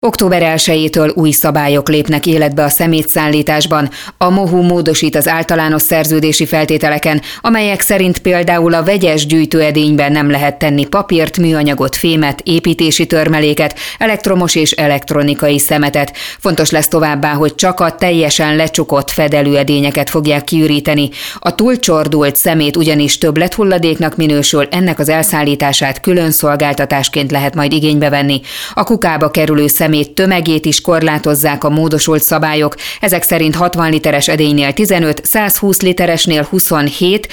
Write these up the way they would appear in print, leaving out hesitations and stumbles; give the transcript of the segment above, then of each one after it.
Október 1-től új szabályok lépnek életbe a szemétszállításban. A MOHU módosít az általános szerződési feltételeken, amelyek szerint például a vegyes gyűjtőedényben nem lehet tenni papírt, műanyagot, fémet, építési törmeléket, elektromos és elektronikai szemetet. Fontos lesz továbbá, hogy csak a teljesen lecsukott fedelőedényeket fogják kiüríteni. A túlcsordult szemét ugyanis többlethulladéknak minősül, ennek az elszállítását külön szolgáltatásként lehet majd igénybe venni. A kukába kerülő szemét tömegét is korlátozzák a módosult szabályok. Ezek szerint 60 literes edénynél 15, 120 literesnél 27,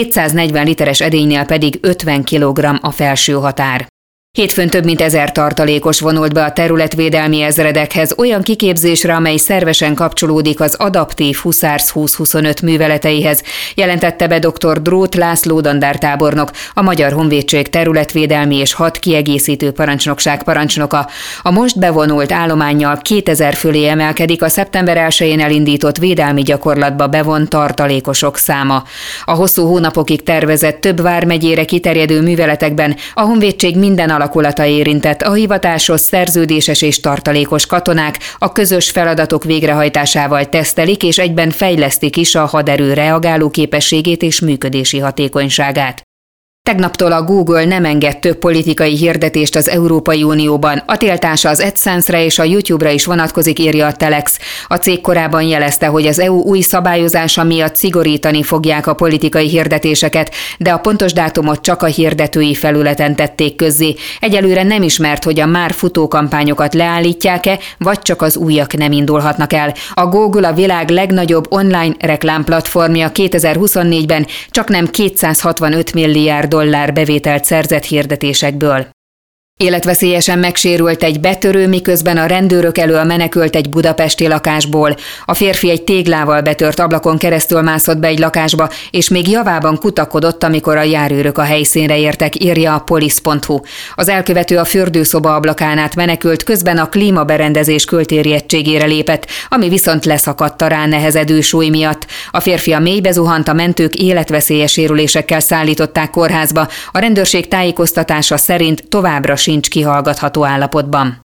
240 literes edénynél pedig 50 kg a felső határ. Hétfőn több mint 1000 tartalékos vonult be a területvédelmi ezredekhez olyan kiképzésre, amely szervesen kapcsolódik az adaptív Huszársz 2025 műveleteihez, jelentette be dr. Dróth László dandártábornok, a Magyar Honvédség területvédelmi és hadkiegészítő parancsnokság parancsnoka. A most bevonult állománnyal 2000 fölé emelkedik a szeptember 1-én elindított védelmi gyakorlatba bevont tartalékosok száma. A hosszú hónapokig tervezett több vármegyére kiterjedő műveletekben a honvédség minden alakulata érintett, a hivatásos, szerződéses és tartalékos katonák a közös feladatok végrehajtásával tesztelik és egyben fejlesztik is a haderő reagáló képességét és működési hatékonyságát. Tegnaptól a Google nem enged több politikai hirdetést az Európai Unióban. A tiltása az AdSense-re és a YouTube-ra is vonatkozik, írja a Telex. A cég korábban jelezte, hogy az EU új szabályozása miatt szigorítani fogják a politikai hirdetéseket, de a pontos dátumot csak a hirdetői felületen tették közzé. Egyelőre nem ismert, hogy a már futó kampányokat leállítják-e, vagy csak az újak nem indulhatnak el. A Google a világ legnagyobb online reklámplatformja, 2024-ben csaknem 265 milliárd dollár bevételt szerzett hirdetésekből. Életveszélyesen megsérült egy betörő, miközben a rendőrök elől menekült egy budapesti lakásból. A férfi egy téglával betört ablakon keresztül mászott be egy lakásba, és még javában kutakodott, amikor a járőrök a helyszínre értek, írja a polisz.hu. Az elkövető a fürdőszoba ablakán át menekült, közben a klímaberendezés kültéri egységére lépett, ami viszont leszakadt a ránehezedő súly miatt. A férfi a mélybe zuhant, a mentők életveszélyes sérülésekkel szállították kórházba. A rendőrség tájékoztatása szerint továbbra sincs kihallgatható állapotban.